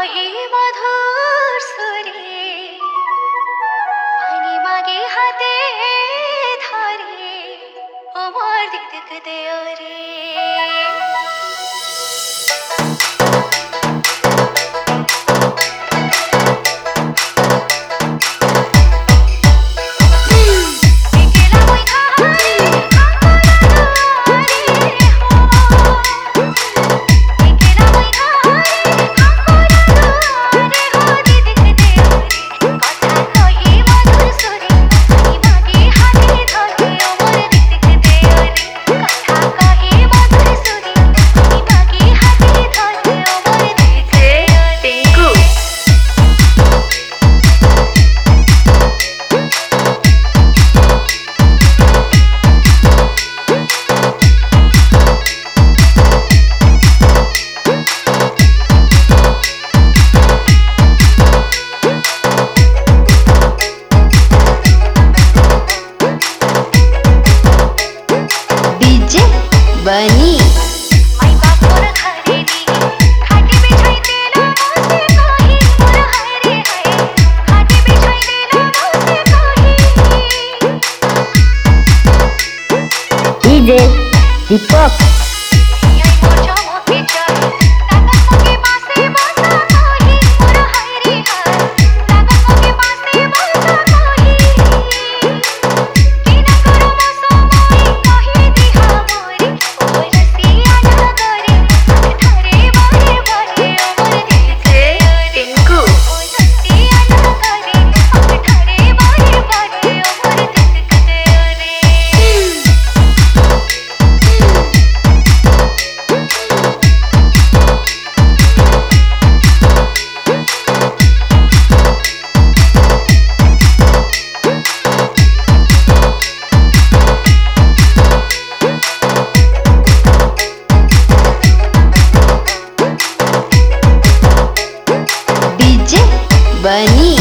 कही मधुर सुरे पानी मागे हाथे धरे আমার দিক দেও রে बनी माई बाप मोर घरे नी खाटी बिछाई देला मोसे कही मोर हरे है खाटी बिछाई देला मोसे कही डीजे दीपक आई मोर चमके जाए लागत मोके पासे बसा कही मोर हरे है लागत मोके पासे बसा कही कि ना करो मसो मोई कही दिहा मोरे रसिया ना करे धरे बहे बहे मोर दिल से टिंकू रसिया ना करे धरे बहे बहे मोर दिल से रे डीजे बनी